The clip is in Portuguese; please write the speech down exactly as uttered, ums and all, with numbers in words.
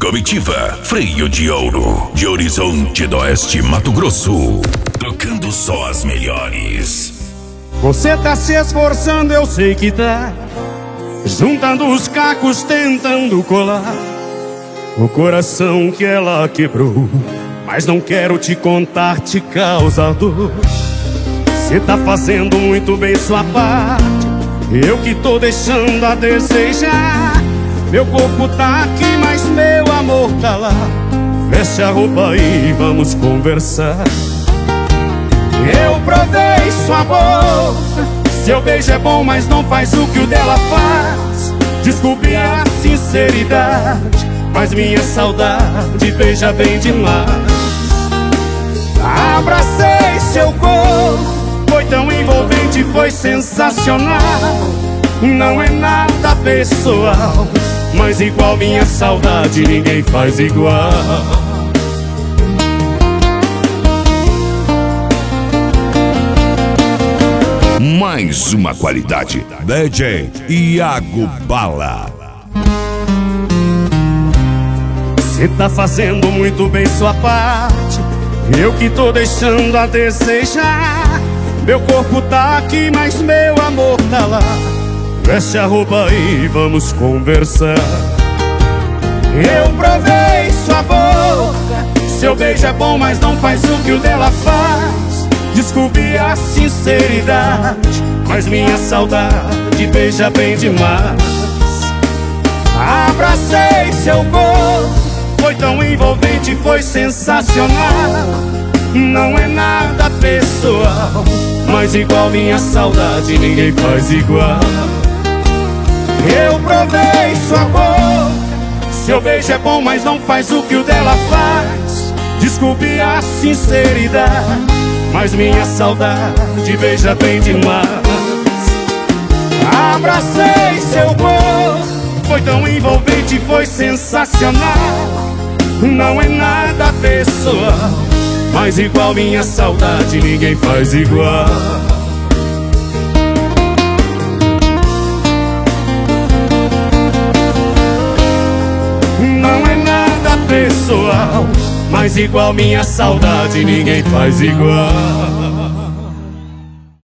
Comitiva, Freio de Ouro, de Horizonte do Oeste, Mato Grosso. Tocando só as melhores. Você tá se esforçando, eu sei que tá, juntando os cacos, tentando colar o coração que ela quebrou. Mas não quero te contar, te causa dor. Você tá fazendo muito bem sua parte, eu que tô deixando a desejar. Meu corpo tá aqui, mas meu amor tá lá. Veste a roupa e vamos conversar. Eu provei sua boca, seu beijo é bom, mas não faz o que o dela faz. Desculpe a sinceridade, mas minha saudade beija bem demais. Abracei seu corpo, foi tão envolvente, foi sensacional. Não é nada pessoal, mas igual minha saudade ninguém faz igual. Mais uma qualidade, D J Iago Bala. Você tá fazendo muito bem sua parte, eu que tô deixando a desejar. Meu corpo tá aqui, mas meu amor tá lá. Veste a roupa e vamos conversar. Eu provei sua boca, seu beijo é bom, mas não faz o que o dela faz. Desculpe a sinceridade, mas minha saudade beija bem demais. Abracei seu corpo, foi tão envolvente, foi sensacional. Não é nada pessoal, mas igual minha saudade ninguém faz igual. Eu provei sua boca, seu beijo é bom, mas não faz o que o dela faz. Desculpe a sinceridade, mas minha saudade beija bem demais. Abracei seu corpo, foi tão envolvente, foi sensacional. Não é nada pessoal, mas igual minha saudade ninguém faz igual. Não é nada pessoal, mas igual minha saudade ninguém faz igual.